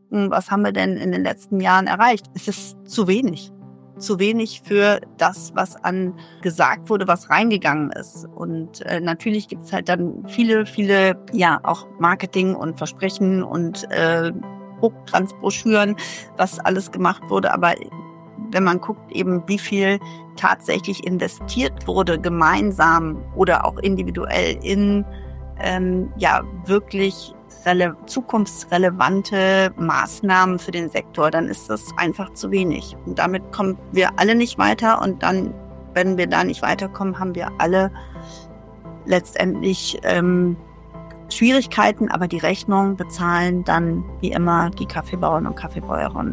gucken, was haben wir denn in den letzten Jahren erreicht, ist es zu wenig. Zu wenig für das, was gesagt wurde, was reingegangen ist. Und natürlich gibt es halt dann viele, ja, auch Marketing und Versprechen und Drucktransbroschüren, was alles gemacht wurde. Aber wenn man guckt, eben wie viel tatsächlich investiert wurde, gemeinsam oder auch individuell in ja wirklich zukunftsrelevante Maßnahmen für den Sektor, dann ist das einfach zu wenig. Und damit kommen wir alle nicht weiter. Und dann, wenn wir da nicht weiterkommen, haben wir alle letztendlich Schwierigkeiten, aber die Rechnung bezahlen dann wie immer die Kaffeebauern und Kaffeebäuerinnen.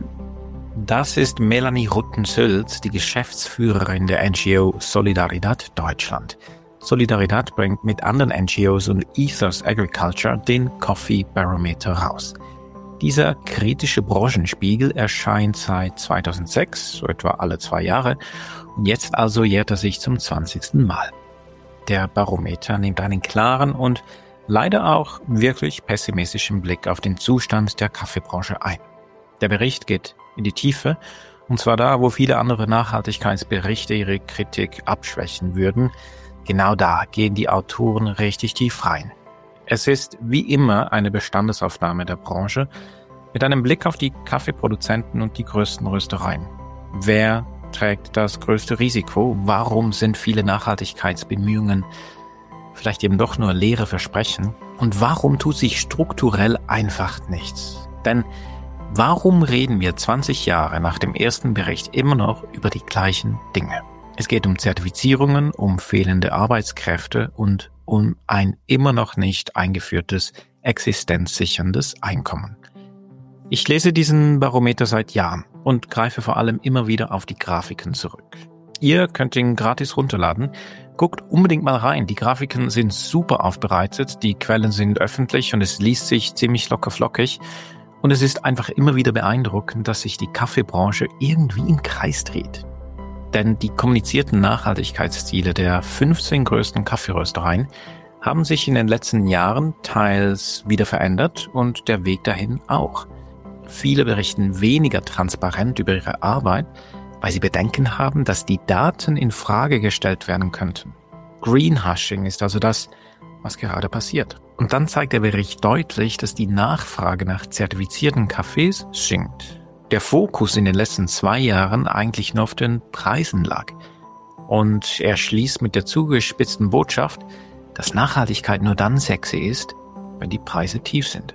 Das ist Melanie Rutten-Sülz, die Geschäftsführerin der NGO Solidaridad Deutschland. Solidaridad bringt mit anderen NGOs und Ethos Agriculture den Coffee Barometer raus. Dieser kritische Branchenspiegel erscheint seit 2006, so etwa alle 2 Jahre, und jetzt also jährt er sich zum 20. Mal. Der Barometer nimmt einen klaren und leider auch wirklich pessimistischen Blick auf den Zustand der Kaffeebranche ein. Der Bericht geht in die Tiefe, und zwar da, wo viele andere Nachhaltigkeitsberichte ihre Kritik abschwächen würden. Genau da gehen die Autoren richtig tief rein. Es ist wie immer eine Bestandesaufnahme der Branche mit einem Blick auf die Kaffeeproduzenten und die größten Röstereien. Wer trägt das größte Risiko? Warum sind viele Nachhaltigkeitsbemühungen vielleicht eben doch nur leere Versprechen? Und warum tut sich strukturell einfach nichts? Denn warum reden wir 20 Jahre nach dem ersten Bericht immer noch über die gleichen Dinge? Es geht um Zertifizierungen, um fehlende Arbeitskräfte und um ein immer noch nicht eingeführtes existenzsicherndes Einkommen. Ich lese diesen Barometer seit Jahren und greife vor allem immer wieder auf die Grafiken zurück. Ihr könnt ihn gratis runterladen. Guckt unbedingt mal rein. Die Grafiken sind super aufbereitet, die Quellen sind öffentlich und es liest sich ziemlich locker flockig. Und es ist einfach immer wieder beeindruckend, dass sich die Kaffeebranche irgendwie im Kreis dreht. Denn die kommunizierten Nachhaltigkeitsziele der 15 größten Kaffeeröstereien haben sich in den letzten Jahren teils wieder verändert und der Weg dahin auch. Viele berichten weniger transparent über ihre Arbeit, weil sie Bedenken haben, dass die Daten in Frage gestellt werden könnten. Greenwashing ist also das, was gerade passiert. Und dann zeigt der Bericht deutlich, dass die Nachfrage nach zertifizierten Kaffees sinkt. Der Fokus in den letzten 2 Jahren eigentlich nur auf den Preisen lag. Und er schließt mit der zugespitzten Botschaft, dass Nachhaltigkeit nur dann sexy ist, wenn die Preise tief sind.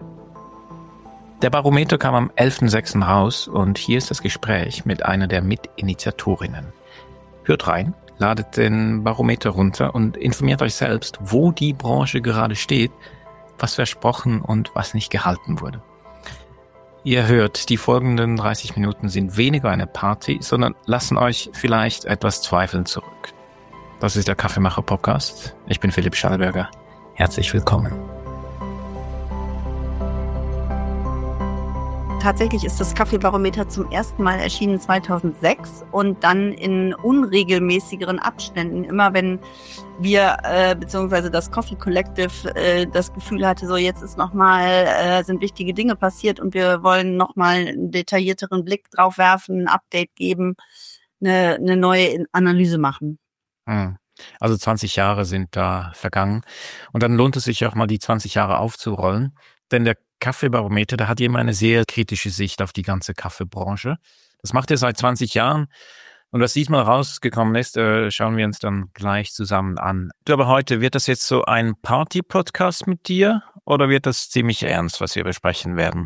Der Barometer kam am 11.06. raus und hier ist das Gespräch mit einer der Mitinitiatorinnen. Hört rein, ladet den Barometer runter und informiert euch selbst, wo die Branche gerade steht, was versprochen und was nicht gehalten wurde. Ihr hört, die folgenden 30 Minuten sind weniger eine Party, sondern lassen euch vielleicht etwas zweifeln zurück. Das ist der Kaffeemacher-Podcast. Ich bin Philipp Schallberger. Herzlich willkommen. Tatsächlich ist das Kaffeebarometer zum ersten Mal erschienen 2006 und dann in unregelmäßigeren Abständen. Immer wenn wir, beziehungsweise das Coffee Collective, das Gefühl hatte, so jetzt ist nochmal, sind wichtige Dinge passiert und wir wollen nochmal einen detaillierteren Blick drauf werfen, ein Update geben, eine neue Analyse machen. Also 20 Jahre sind da vergangen und dann lohnt es sich auch mal die 20 Jahre aufzurollen, denn der Kaffeebarometer, da hat immer eine sehr kritische Sicht auf die ganze Kaffeebranche. Das macht er seit 20 Jahren. Und was diesmal rausgekommen ist, schauen wir uns dann gleich zusammen an. Du, aber heute, wird das jetzt so ein Party-Podcast mit dir oder wird das ziemlich ernst, was wir besprechen werden?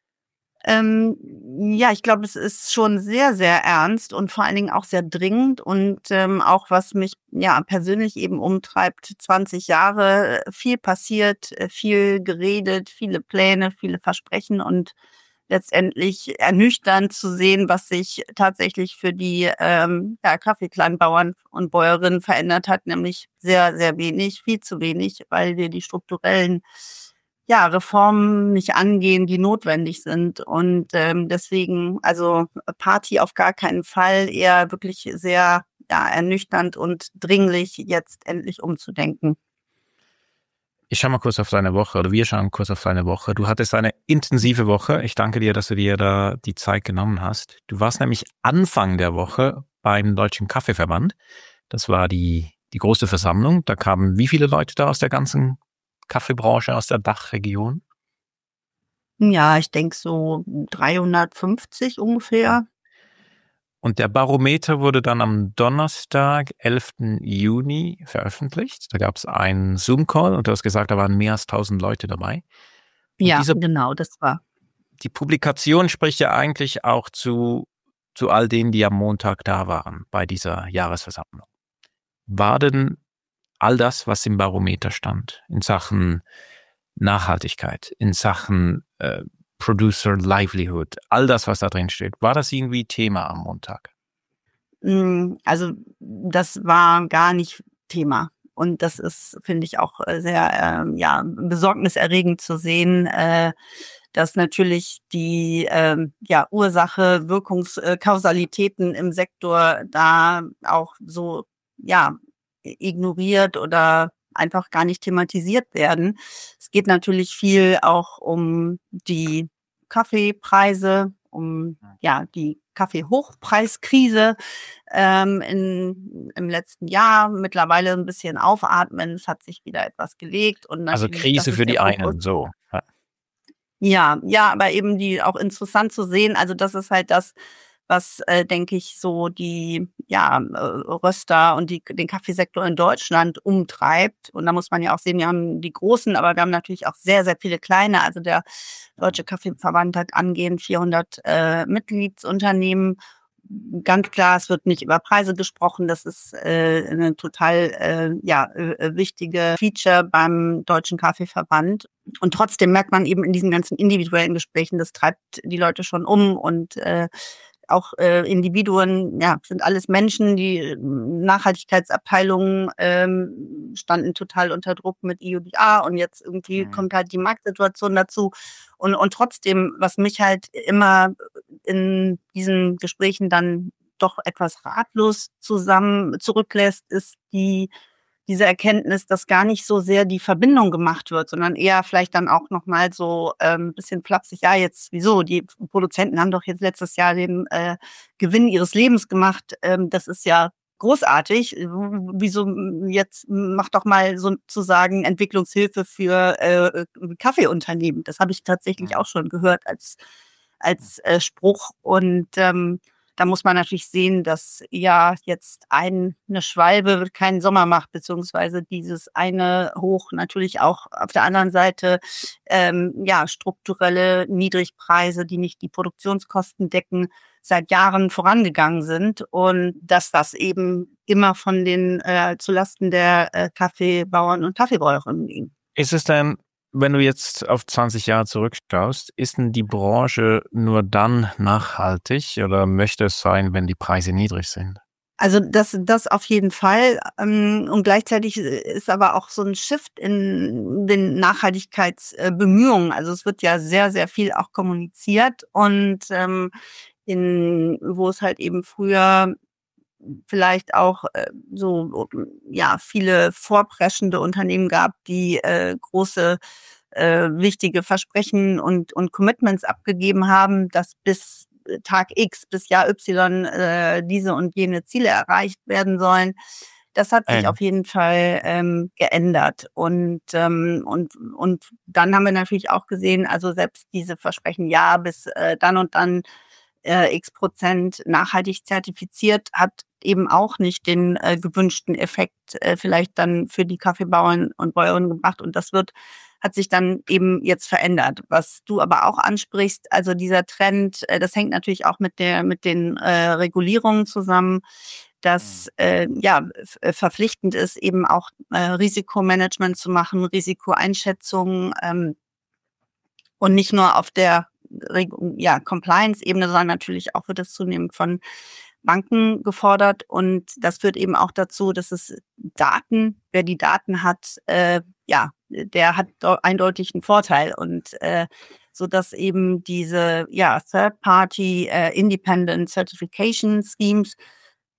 Ja, ich glaube, es ist schon sehr, sehr ernst und vor allen Dingen auch sehr dringend und auch was mich ja persönlich eben umtreibt, 20 Jahre, viel passiert, viel geredet, viele Pläne, viele Versprechen und letztendlich ernüchternd zu sehen, was sich tatsächlich für die Kaffeekleinbauern und Bäuerinnen verändert hat, nämlich sehr, sehr wenig, viel zu wenig, weil wir die strukturellen Reformen nicht angehen, die notwendig sind. Und deswegen, also Party auf gar keinen Fall, eher wirklich sehr ernüchternd und dringlich, jetzt endlich umzudenken. Ich schaue mal kurz auf deine Woche, oder wir schauen kurz auf deine Woche. Du hattest eine intensive Woche. Ich danke dir, dass du dir da die Zeit genommen hast. Du warst nämlich Anfang der Woche beim Deutschen Kaffeeverband. Das war die große Versammlung. Da kamen wie viele Leute da aus der ganzen Kaffeebranche, aus der Dachregion? Ja, ich denke so 350 ungefähr. Und der Barometer wurde dann am Donnerstag, 11. Juni veröffentlicht. Da gab es einen Zoom-Call und du hast gesagt, da waren mehr als 1000 Leute dabei. Und Ja, genau, das war. die Publikation spricht ja eigentlich auch zu all denen, die am Montag da waren bei dieser Jahresversammlung. War denn all das, was im Barometer stand, in Sachen Nachhaltigkeit, in Sachen Producer Livelihood, all das, was da drin steht, war das irgendwie Thema am Montag? Also das war gar nicht Thema. Und das ist, finde ich, auch sehr besorgniserregend zu sehen, dass natürlich die Ursache, Kausalitäten im Sektor da auch so ignoriert oder einfach gar nicht thematisiert werden. Es geht natürlich viel auch um die Kaffeepreise, um die Kaffeehochpreiskrise im letzten Jahr. Mittlerweile ein bisschen aufatmen, es hat sich wieder etwas gelegt. Und Also natürlich, Krise für die einen, so. Ja, aber eben die auch interessant zu sehen. Also das ist halt das, was, denke ich, so die Röster und den Kaffeesektor in Deutschland umtreibt. Und da muss man ja auch sehen, wir haben die Großen, aber wir haben natürlich auch sehr, sehr viele kleine. Also der Deutsche Kaffeeverband hat angehend 400 Mitgliedsunternehmen. Ganz klar, es wird nicht über Preise gesprochen. Das ist eine total wichtige Feature beim Deutschen Kaffeeverband. Und trotzdem merkt man eben in diesen ganzen individuellen Gesprächen, das treibt die Leute schon um. Und auch Individuen, sind alles Menschen. Die Nachhaltigkeitsabteilungen standen total unter Druck mit EUDA und jetzt irgendwie kommt halt die Marktsituation dazu. Und trotzdem, was mich halt immer in diesen Gesprächen dann doch etwas ratlos zurücklässt, ist diese Erkenntnis, dass gar nicht so sehr die Verbindung gemacht wird, sondern eher vielleicht dann auch nochmal so ein bisschen flapsig, jetzt wieso, die Produzenten haben doch jetzt letztes Jahr den Gewinn ihres Lebens gemacht, das ist ja großartig, wieso jetzt macht doch mal sozusagen Entwicklungshilfe für Kaffeeunternehmen. Das habe ich tatsächlich auch schon gehört als Spruch und da muss man natürlich sehen, dass jetzt eine Schwalbe keinen Sommer macht, beziehungsweise dieses eine Hoch natürlich auch auf der anderen Seite strukturelle Niedrigpreise, die nicht die Produktionskosten decken, seit Jahren vorangegangen sind und dass das eben immer von den zulasten der Kaffeebauern und Kaffeebäuerinnen ging. Ist es denn, wenn du jetzt auf 20 Jahre zurückschaust, ist denn die Branche nur dann nachhaltig oder möchte es sein, wenn die Preise niedrig sind? Also das auf jeden Fall. Und gleichzeitig ist aber auch so ein Shift in den Nachhaltigkeitsbemühungen. Also es wird ja sehr, sehr viel auch kommuniziert und wo es halt eben früher vielleicht auch viele vorpreschende Unternehmen gab, die große wichtige Versprechen und Commitments abgegeben haben, dass bis Tag X, bis Jahr Y diese und jene Ziele erreicht werden sollen. Das hat sich auf jeden Fall geändert. Und dann haben wir natürlich auch gesehen, also selbst diese Versprechen, bis dann und dann X% nachhaltig zertifiziert, hat eben auch nicht den gewünschten Effekt vielleicht dann für die Kaffeebauern und Bäuerinnen gebracht. Und das hat sich dann eben jetzt verändert. Was du aber auch ansprichst, also dieser Trend, das hängt natürlich auch mit den Regulierungen zusammen, dass verpflichtend ist, eben auch Risikomanagement zu machen, Risikoeinschätzung und nicht nur auf der Compliance-Ebene, sondern natürlich auch wird es zunehmend von Banken gefordert. Und das führt eben auch dazu, dass es wer die Daten hat, der hat eindeutig einen Vorteil. Und so dass eben diese Third-Party Independent Certification Schemes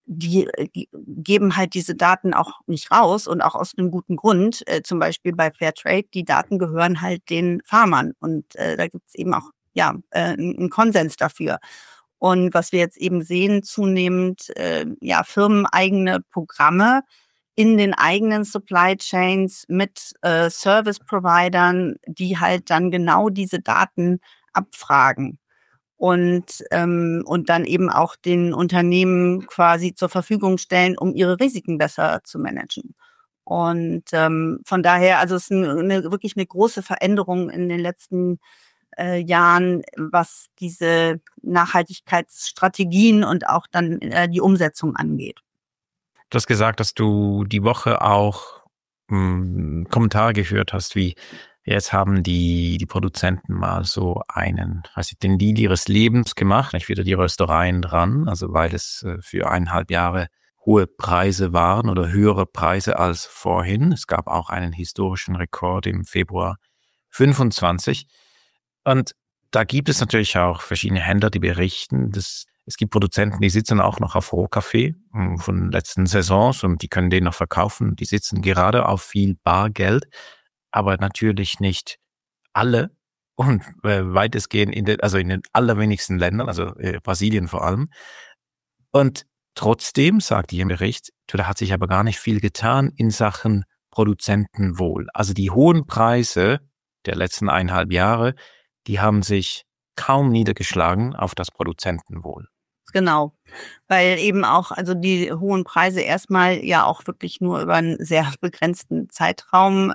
geben halt diese Daten auch nicht raus und auch aus einem guten Grund. Zum Beispiel bei Fairtrade, die Daten gehören halt den Farmern und da gibt's eben auch einen Konsens dafür. Und was wir jetzt eben sehen, zunehmend firmeneigene Programme in den eigenen Supply Chains mit Service-Providern, die halt dann genau diese Daten abfragen und dann eben auch den Unternehmen quasi zur Verfügung stellen, um ihre Risiken besser zu managen. Und von daher, also es ist wirklich eine große Veränderung in den letzten Jahren, was diese Nachhaltigkeitsstrategien und auch dann die Umsetzung angeht. Du hast gesagt, dass du die Woche auch Kommentare gehört hast, wie jetzt haben die Produzenten mal so den Deal ihres Lebens gemacht, nicht wieder die Röstereien dran, also weil es für 1,5 Jahre hohe Preise waren oder höhere Preise als vorhin. Es gab auch einen historischen Rekord im Februar 25. Und da gibt es natürlich auch verschiedene Händler, die berichten, dass es gibt Produzenten, die sitzen auch noch auf Rohkaffee von letzten Saisons und die können den noch verkaufen. Die sitzen gerade auf viel Bargeld, aber natürlich nicht alle und weitestgehend in den allerwenigsten Ländern, also Brasilien vor allem. Und trotzdem, sagt die im Bericht, da hat sich aber gar nicht viel getan in Sachen Produzentenwohl. Also die hohen Preise der letzten 1,5 Jahre, die haben sich kaum niedergeschlagen auf das Produzentenwohl. Genau, weil eben auch, also die hohen Preise erstmal ja auch wirklich nur über einen sehr begrenzten Zeitraum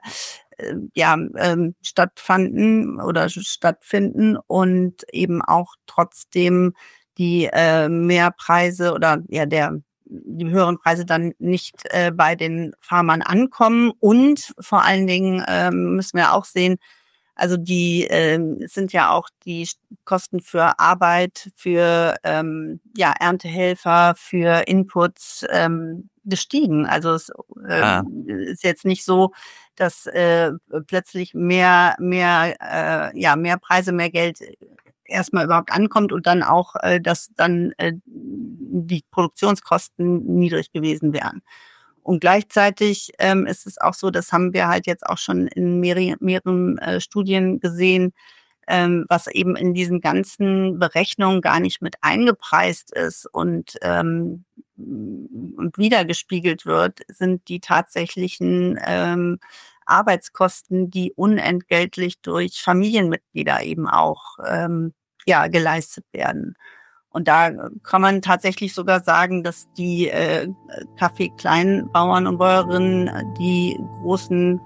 stattfinden und eben auch trotzdem die Mehrpreise oder die höheren Preise dann nicht bei den Farmern ankommen. Und vor allen Dingen müssen wir auch sehen, also die sind ja auch die Kosten für Arbeit, für Erntehelfer, für Inputs gestiegen. Also es ist jetzt nicht so, dass plötzlich mehr Preise, mehr Geld erstmal überhaupt ankommt und dann auch, dass dann die Produktionskosten niedrig gewesen wären. Und gleichzeitig ist es auch so, das haben wir halt jetzt auch schon in mehreren Studien gesehen, was eben in diesen ganzen Berechnungen gar nicht mit eingepreist ist und wiedergespiegelt wird, sind die tatsächlichen Arbeitskosten, die unentgeltlich durch Familienmitglieder eben auch geleistet werden. Und da kann man tatsächlich sogar sagen, dass die Kaffeekleinbauern und Bäuerinnen die großen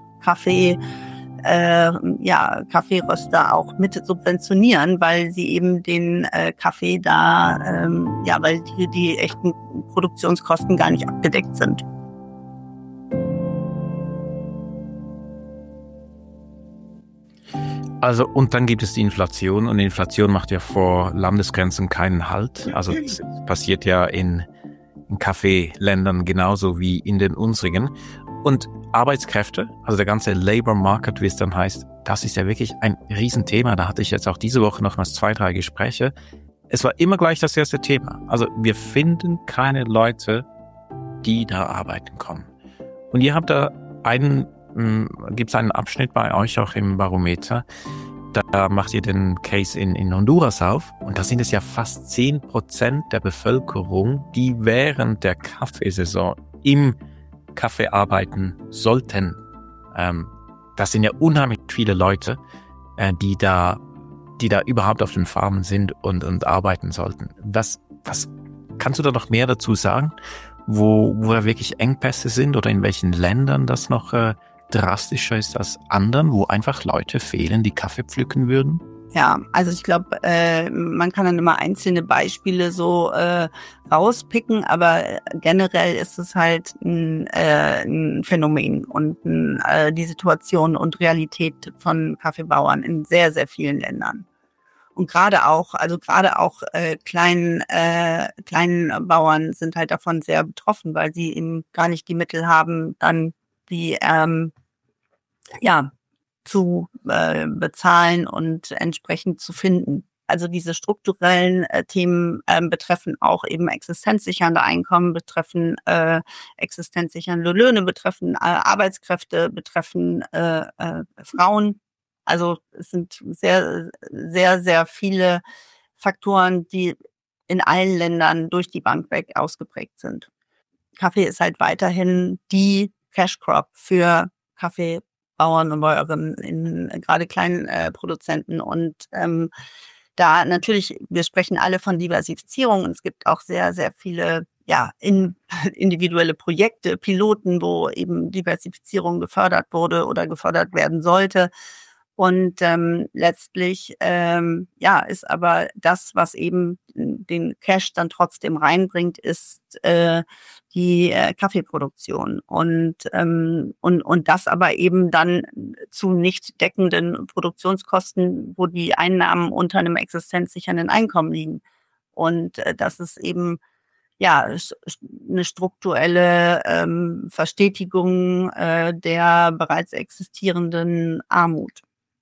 Kaffeeröster auch mit subventionieren, weil sie eben den Kaffee weil die echten Produktionskosten gar nicht abgedeckt sind. Also, und dann gibt es die Inflation und die Inflation macht ja vor Landesgrenzen keinen Halt. Also, es passiert ja in Kaffeeländern genauso wie in den unsrigen. Und Arbeitskräfte, also der ganze Labor Market, wie es dann heißt, das ist ja wirklich ein Riesenthema. Da hatte ich jetzt auch diese Woche nochmals 2, 3 Gespräche. Es war immer gleich das erste Thema. Also, wir finden keine Leute, die da arbeiten können. Und ihr habt da gibt es einen Abschnitt bei euch auch im Barometer, da macht ihr den Case in Honduras auf und da sind es ja fast 10% der Bevölkerung, die während der Kaffeesaison im Kaffee arbeiten sollten. Das sind ja unheimlich viele Leute, die da überhaupt auf den Farmen sind und arbeiten sollten. Was kannst du da noch mehr dazu sagen, wo da wirklich Engpässe sind oder in welchen Ländern das noch drastischer ist als anderen, wo einfach Leute fehlen, die Kaffee pflücken würden? Ja, also ich glaube, man kann dann immer einzelne Beispiele so rauspicken, aber generell ist es halt ein Phänomen und die Situation und Realität von Kaffeebauern in sehr, sehr vielen Ländern. Und gerade auch kleinen Bauern sind halt davon sehr betroffen, weil sie eben gar nicht die Mittel haben, dann die zu bezahlen und entsprechend zu finden. Also diese strukturellen Themen betreffen auch eben existenzsichernde Einkommen, betreffen existenzsichernde Löhne, betreffen Arbeitskräfte, betreffen Frauen. Also es sind sehr, sehr, sehr viele Faktoren, die in allen Ländern durch die Bank weg ausgeprägt sind. Kaffee ist halt weiterhin die Cash Crop für Kaffeebauern und Bäuerinnen, gerade kleinen Produzenten. Und da natürlich, wir sprechen alle von Diversifizierung und es gibt auch sehr, sehr viele individuelle Projekte, Piloten, wo eben Diversifizierung gefördert wurde oder gefördert werden sollte. Und letztlich ist aber das, was eben den Cash dann trotzdem reinbringt, ist die Kaffeeproduktion und das aber eben dann zu nicht deckenden Produktionskosten, wo die Einnahmen unter einem existenzsichernden Einkommen liegen. Und das ist eben eine strukturelle Verstetigung der bereits existierenden Armut.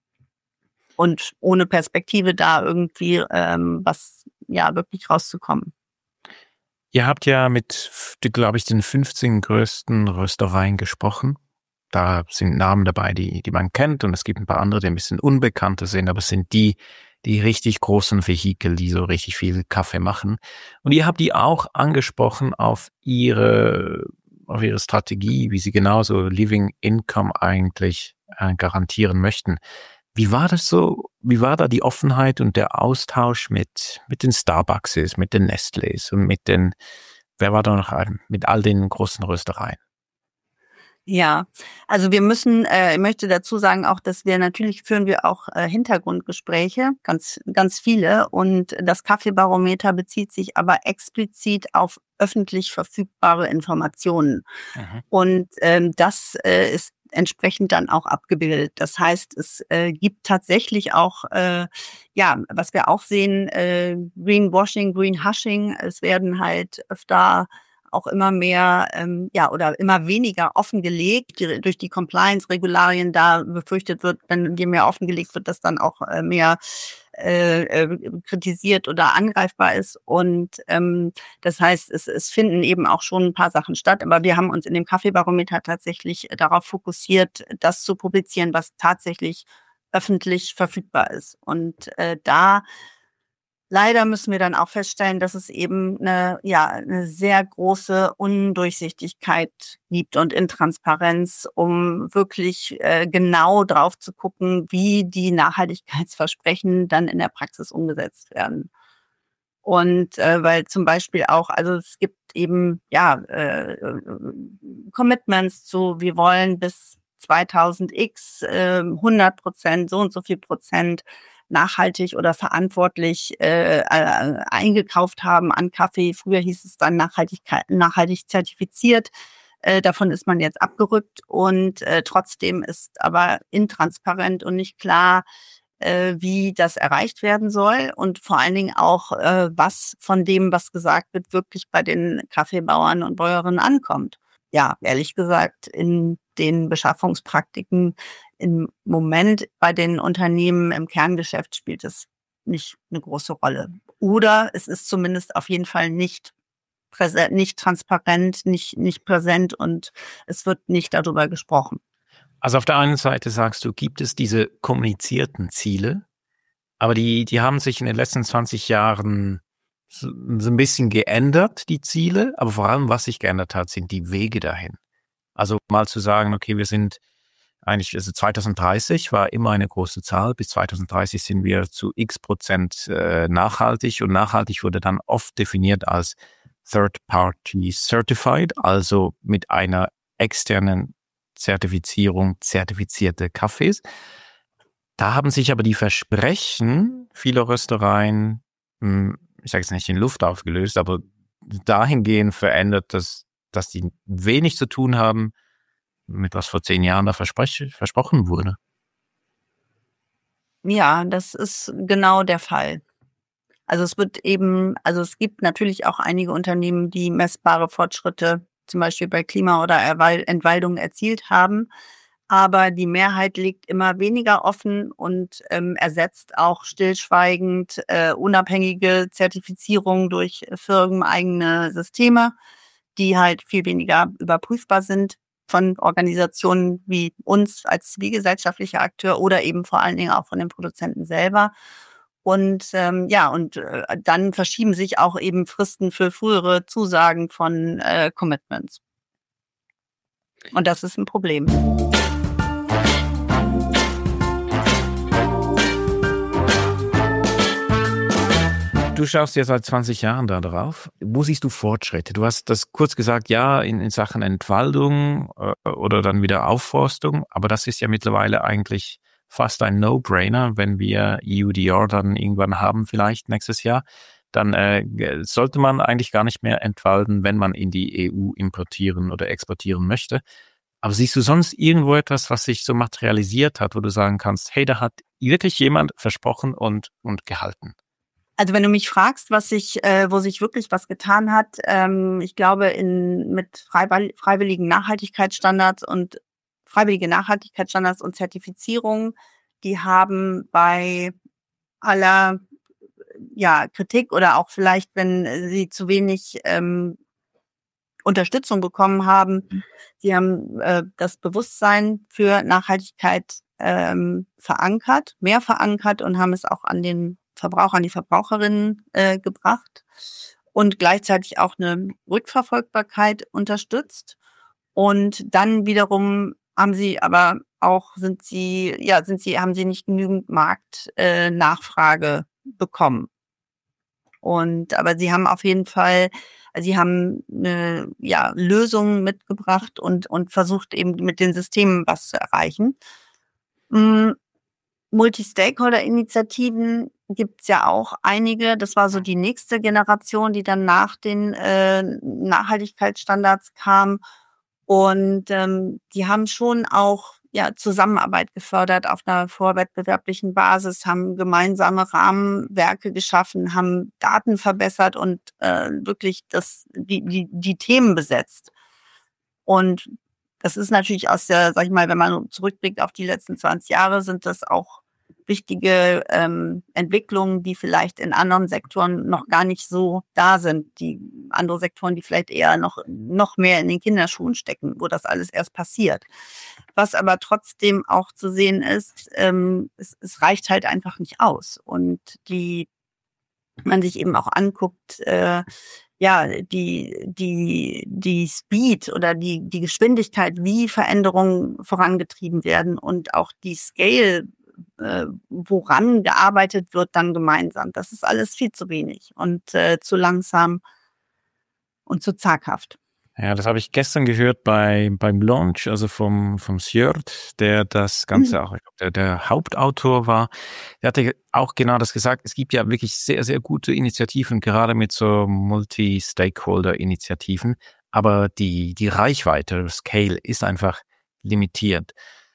Und ohne Perspektive da irgendwie wirklich rauszukommen. Ihr habt ja mit, glaube ich, den 15 größten Röstereien gesprochen. Da sind Namen dabei, die man kennt, und es gibt ein paar andere, die ein bisschen unbekannter sind, aber es sind die richtig großen Vehikel, die so richtig viel Kaffee machen. Und ihr habt die auch angesprochen auf ihre Strategie, wie sie genauso Living Income eigentlich garantieren möchten. Wie war das so? Wie war da die Offenheit und der Austausch mit den Starbuckses, mit den Nestlés und wer war da noch mit all den großen Röstereien? Ja, also wir müssen, ich möchte dazu sagen auch, dass natürlich führen wir auch Hintergrundgespräche, ganz, ganz viele. Und das Kaffeebarometer bezieht sich aber explizit auf öffentlich verfügbare Informationen. Mhm. Und das ist entsprechend dann auch abgebildet. Das heißt, es gibt tatsächlich auch, was wir auch sehen, Greenwashing, Greenhushing. Es werden halt öfter auch immer mehr oder immer weniger offengelegt durch die Compliance-Regularien. Da befürchtet wird, wenn je mehr offengelegt wird, dass dann auch mehr kritisiert oder angreifbar ist. Und das heißt, es finden eben auch schon ein paar Sachen statt. Aber wir haben uns in dem Kaffeebarometer tatsächlich darauf fokussiert, das zu publizieren, was tatsächlich öffentlich verfügbar ist. Und leider müssen wir dann auch feststellen, dass es eben eine sehr große Undurchsichtigkeit gibt und Intransparenz, um wirklich genau drauf zu gucken, wie die Nachhaltigkeitsversprechen dann in der Praxis umgesetzt werden. Und weil zum Beispiel auch, also es gibt eben Commitments zu, wir wollen bis 2000x 100%, so und so viel Prozent nachhaltig oder verantwortlich eingekauft haben an Kaffee. Früher hieß es dann nachhaltig zertifiziert. Davon ist man jetzt abgerückt und trotzdem ist aber intransparent und nicht klar, wie das erreicht werden soll und vor allen Dingen auch, was von dem, was gesagt wird, wirklich bei den Kaffeebauern und Bäuerinnen ankommt. Ja, ehrlich gesagt, in den Beschaffungspraktiken im Moment bei den Unternehmen im Kerngeschäft spielt es nicht eine große Rolle. Oder es ist zumindest auf jeden Fall nicht präsent, nicht transparent, nicht präsent und es wird nicht darüber gesprochen. Also auf der einen Seite sagst du, gibt es diese kommunizierten Ziele, aber die haben sich in den letzten 20 Jahren so ein bisschen geändert, die Ziele, aber vor allem, was sich geändert hat, sind die Wege dahin. Also mal zu sagen, okay, wir sind eigentlich, also 2030 war immer eine große Zahl, bis 2030 sind wir zu x% nachhaltig, und nachhaltig wurde dann oft definiert als Third-Party Certified, also mit einer externen Zertifizierung zertifizierte Kaffees. Da haben sich aber die Versprechen vieler Röstereien, ich sage jetzt nicht in Luft aufgelöst, aber dahingehend verändert, dass die wenig zu tun haben mit was vor 10 Jahren da versprochen wurde. Ja, das ist genau der Fall. Also es gibt natürlich auch einige Unternehmen, die messbare Fortschritte zum Beispiel bei Klima- oder Entwaldung erzielt haben. aber die Mehrheit legt immer weniger offen und ersetzt auch stillschweigend unabhängige Zertifizierung durch firmeneigene Systeme, die halt viel weniger überprüfbar sind von Organisationen wie uns als zivilgesellschaftlicher Akteur oder eben vor allen Dingen auch von den Produzenten selber. Und dann verschieben sich auch eben Fristen für frühere Zusagen von Commitments. Und das ist ein Problem. Du schaust ja seit 20 Jahren da drauf. Wo siehst du Fortschritte? Du hast das kurz gesagt, ja, in Sachen Entwaldung oder dann wieder Aufforstung, aber das ist ja mittlerweile eigentlich fast ein No-Brainer, wenn wir EUDR dann irgendwann haben, vielleicht nächstes Jahr. Dann sollte man eigentlich gar nicht mehr entwalden, wenn man in die EU importieren oder exportieren möchte. Aber siehst du sonst irgendwo etwas, was sich so materialisiert hat, wo du sagen kannst, hey, da hat wirklich jemand versprochen und gehalten? Also wenn du mich fragst, wo sich wirklich was getan hat, ich glaube mit freiwillige Nachhaltigkeitsstandards und Zertifizierung, die haben bei aller Kritik oder auch vielleicht, wenn sie zu wenig Unterstützung bekommen haben, sie haben das Bewusstsein für Nachhaltigkeit mehr verankert und haben es auch an die Verbraucherinnen gebracht und gleichzeitig auch eine Rückverfolgbarkeit unterstützt. Und dann wiederum haben sie nicht genügend Marktnachfrage bekommen. Aber sie haben auf jeden Fall, sie haben eine Lösung mitgebracht und versucht eben mit den Systemen was zu erreichen. Multi-Stakeholder-Initiativen gibt's ja auch einige. Das war so die nächste Generation, die dann nach den Nachhaltigkeitsstandards kam. Und die haben schon auch Zusammenarbeit gefördert auf einer vorwettbewerblichen Basis, haben gemeinsame Rahmenwerke geschaffen, haben Daten verbessert und wirklich die Themen besetzt. Und das ist natürlich wenn man zurückblickt auf die letzten 20 Jahre, sind das auch wichtige Entwicklungen, die vielleicht in anderen Sektoren noch gar nicht so da sind. Die andere Sektoren, die vielleicht eher noch mehr in den Kinderschuhen stecken, wo das alles erst passiert. Was aber trotzdem auch zu sehen ist, es reicht halt einfach nicht aus. Und man sich eben auch anguckt, die Speed oder die Geschwindigkeit, wie Veränderungen vorangetrieben werden und auch die Scale, woran gearbeitet wird dann gemeinsam. Das ist alles viel zu wenig und zu langsam und zu zaghaft. Ja, das habe ich gestern gehört beim Launch, also vom Sjörd, der das Ganze auch, der Hauptautor war. Der hatte auch genau das gesagt. Es gibt ja wirklich sehr, sehr gute Initiativen, gerade mit so Multi-Stakeholder-Initiativen. Aber die Reichweite, Scale ist einfach limitiert.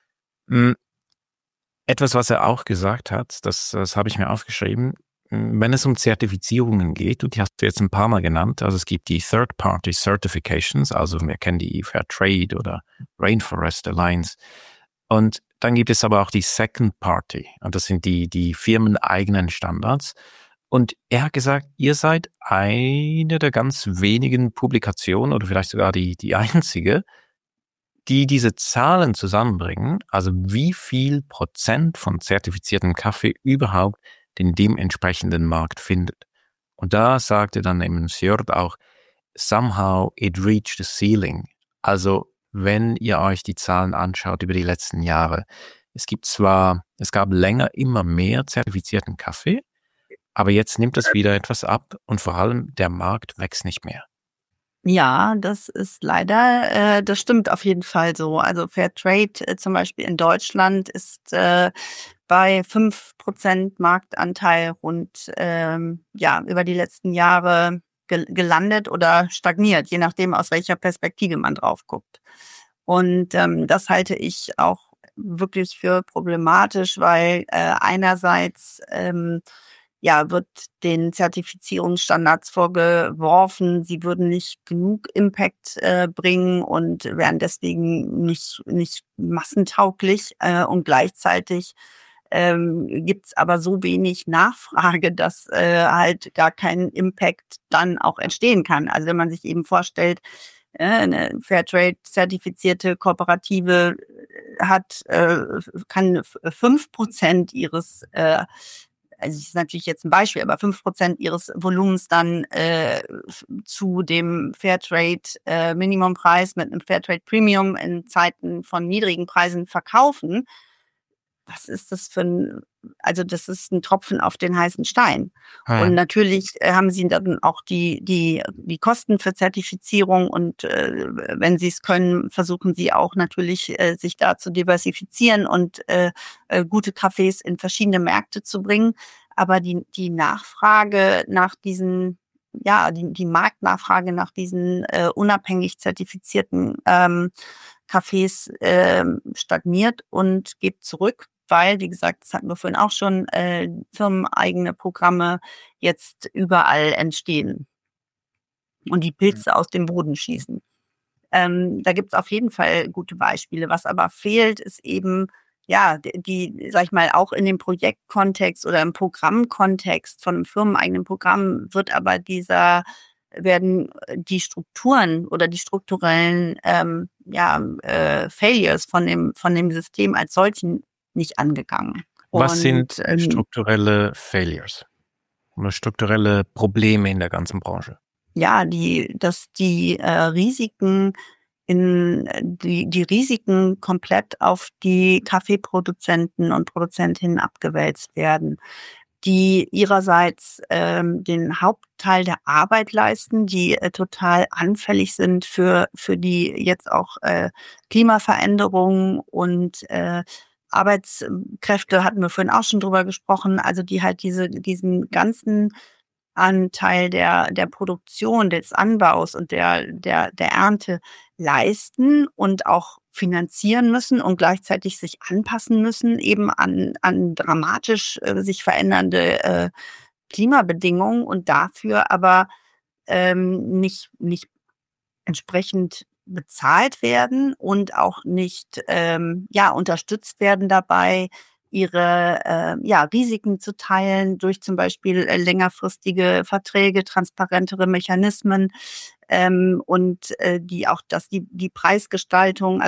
Etwas, was er auch gesagt hat, das habe ich mir aufgeschrieben. Wenn es um Zertifizierungen geht, und die hast du jetzt ein paar Mal genannt, also es gibt die Third-Party Certifications, also wir kennen die Fairtrade oder Rainforest Alliance. Und dann gibt es aber auch die Second-Party, und das sind die firmeneigenen Standards. Und er hat gesagt, ihr seid eine der ganz wenigen Publikationen oder vielleicht sogar die einzige, die diese Zahlen zusammenbringen, also wie viel Prozent von zertifiziertem Kaffee überhaupt den dementsprechenden Markt findet. Und da sagte dann eben Sjörd auch, somehow it reached the ceiling. Also wenn ihr euch die Zahlen anschaut über die letzten Jahre, es gab länger immer mehr zertifizierten Kaffee, aber jetzt nimmt es wieder etwas ab und vor allem der Markt wächst nicht mehr. Ja, das ist leider, das stimmt auf jeden Fall so. Also Fairtrade zum Beispiel in Deutschland ist bei 5% Marktanteil rund über die letzten Jahre gelandet oder stagniert, je nachdem, aus welcher Perspektive man drauf guckt. Und das halte ich auch wirklich für problematisch, weil einerseits wird den Zertifizierungsstandards vorgeworfen, sie würden nicht genug Impact bringen und wären deswegen nicht massentauglich. Und gleichzeitig gibt's aber so wenig Nachfrage, dass halt gar kein Impact dann auch entstehen kann. Also wenn man sich eben vorstellt, eine Fairtrade-zertifizierte Kooperative kann 5% ihres also das ist natürlich jetzt ein Beispiel, aber 5% ihres Volumens dann zu dem Fairtrade Minimumpreis mit einem Fairtrade Premium in Zeiten von niedrigen Preisen verkaufen. Was ist das also das ist ein Tropfen auf den heißen Stein. Ja. Und natürlich haben sie dann auch die Kosten für Zertifizierung und wenn sie es können, versuchen sie auch natürlich, sich da zu diversifizieren und gute Cafés in verschiedene Märkte zu bringen. Aber die Nachfrage nach diesen, die Marktnachfrage nach diesen unabhängig zertifizierten Cafés stagniert und geht zurück, weil, wie gesagt, das hatten wir vorhin auch schon, firmeneigene Programme jetzt überall entstehen und die Pilze aus dem Boden schießen. Da gibt's auf jeden Fall gute Beispiele. Was aber fehlt, ist eben, die, sag ich mal, auch in dem Projektkontext oder im Programmkontext von einem firmeneigenen Programm werden die Strukturen oder die strukturellen Failures von dem System als solchen nicht angegangen. Was sind strukturelle Failures oder strukturelle Probleme in der ganzen Branche? Ja, dass die Risiken die Risiken komplett auf die Kaffeeproduzenten und Produzentinnen abgewälzt werden, die ihrerseits den Hauptteil der Arbeit leisten, die total anfällig sind für die jetzt auch Klimaveränderungen und Arbeitskräfte, hatten wir vorhin auch schon drüber gesprochen, also die halt diesen ganzen Anteil der Produktion, des Anbaus und der Ernte leisten und auch finanzieren müssen und gleichzeitig sich anpassen müssen eben an dramatisch sich verändernde Klimabedingungen und dafür aber nicht entsprechend bezahlt werden und auch nicht unterstützt werden dabei, ihre Risiken zu teilen durch zum Beispiel längerfristige Verträge, transparentere Mechanismen und die Preisgestaltung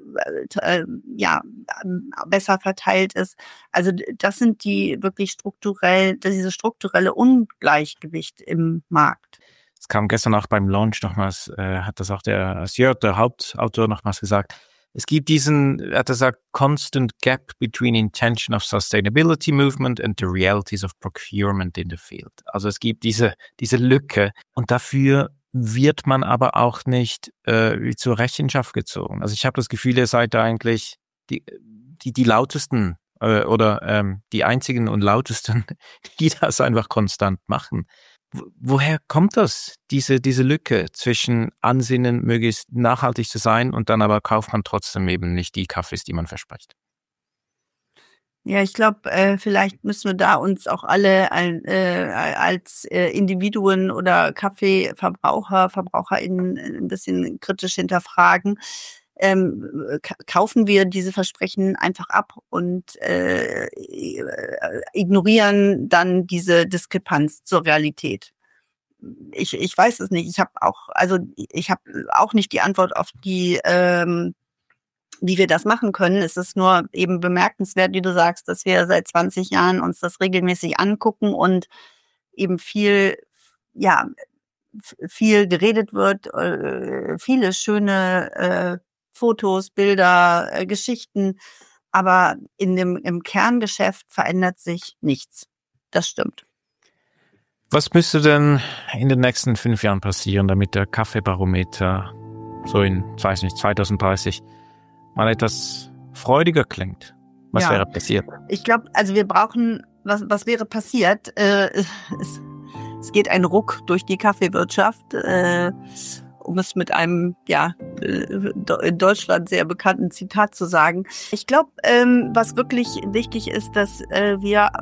besser verteilt ist. Also das sind dieses strukturelle Ungleichgewicht im Markt. Es kam gestern auch beim Launch nochmals, hat das auch der Sjörd, der Hauptautor, nochmals gesagt. Es gibt constant gap between intention of sustainability movement and the realities of procurement in the field. Also es gibt diese Lücke und dafür wird man aber auch nicht zur Rechenschaft gezogen. Also ich habe das Gefühl, ihr seid da eigentlich die lautesten die einzigen und lautesten, die das einfach konstant machen. Woher kommt das, diese Lücke zwischen Ansinnen, möglichst nachhaltig zu sein und dann aber kauft man trotzdem eben nicht die Kaffees, die man verspricht? Ja, ich glaube, vielleicht müssen wir da uns auch alle als Individuen oder VerbraucherInnen ein bisschen kritisch hinterfragen. Kaufen wir diese Versprechen einfach ab und ignorieren dann diese Diskrepanz zur Realität. Ich weiß es nicht. Ich habe auch nicht die Antwort auf die, wie wir das machen können. Es ist nur eben bemerkenswert, wie du sagst, dass wir seit 20 Jahren uns das regelmäßig angucken und eben viel geredet wird, viele schöne Fotos, Bilder, Geschichten, aber im Kerngeschäft verändert sich nichts. Das stimmt. Was müsste denn in den nächsten 5 Jahren passieren, damit der Kaffeebarometer so in, 2030 mal etwas freudiger klingt? Was wäre passiert? Ich glaube, also wir brauchen, was wäre passiert? Es geht ein Ruck durch die Kaffeewirtschaft, um es mit einem, in Deutschland sehr bekannten Zitat zu sagen. Ich glaube, was wirklich wichtig ist, dass wir mit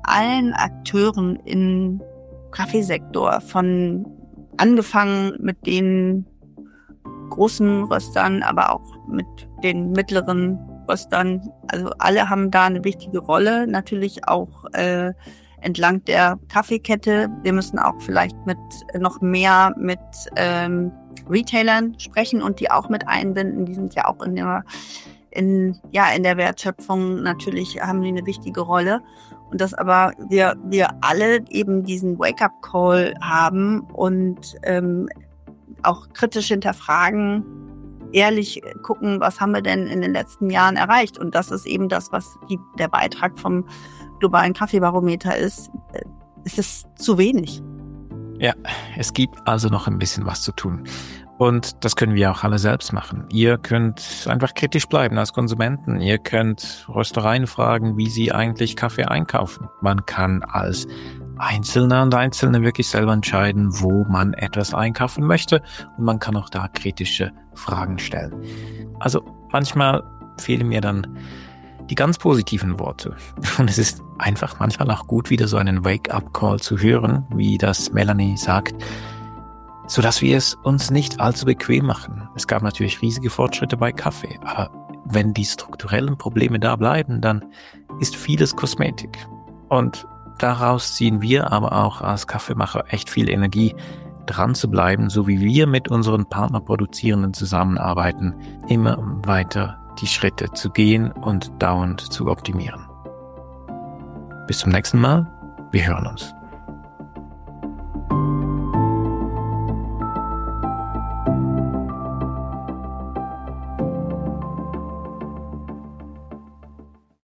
allen Akteuren im Kaffeesektor, von angefangen mit den großen Röstern, aber auch mit den mittleren Röstern. Also alle haben da eine wichtige Rolle, natürlich auch entlang der Kaffeekette. Wir müssen auch vielleicht noch mehr mit Retailern sprechen und die auch mit einbinden. Die sind ja auch in der Wertschöpfung natürlich, haben die eine wichtige Rolle. Und dass aber wir alle eben diesen Wake-up-Call haben und auch kritisch hinterfragen, ehrlich gucken, was haben wir denn in den letzten Jahren erreicht. Und das ist eben das, was der Beitrag vom globalen Kaffeebarometer ist. Es ist zu wenig. Ja, es gibt also noch ein bisschen was zu tun. Und das können wir auch alle selbst machen. Ihr könnt einfach kritisch bleiben als Konsumenten. Ihr könnt Röstereien fragen, wie sie eigentlich Kaffee einkaufen. Man kann als Einzelner und Einzelne wirklich selber entscheiden, wo man etwas einkaufen möchte. Und man kann auch da kritische Fragen stellen. Also manchmal fehlen mir dann die ganz positiven Worte. Und es ist einfach manchmal auch gut, wieder so einen Wake-up-Call zu hören, wie das Melanie sagt, sodass wir es uns nicht allzu bequem machen. Es gab natürlich riesige Fortschritte bei Kaffee, aber wenn die strukturellen Probleme da bleiben, dann ist vieles Kosmetik. Und daraus ziehen wir aber auch als Kaffeemacher echt viel Energie, dran zu bleiben, so wie wir mit unseren Partnerproduzierenden zusammenarbeiten, immer weiter die Schritte zu gehen und dauernd zu optimieren. Bis zum nächsten Mal, wir hören uns.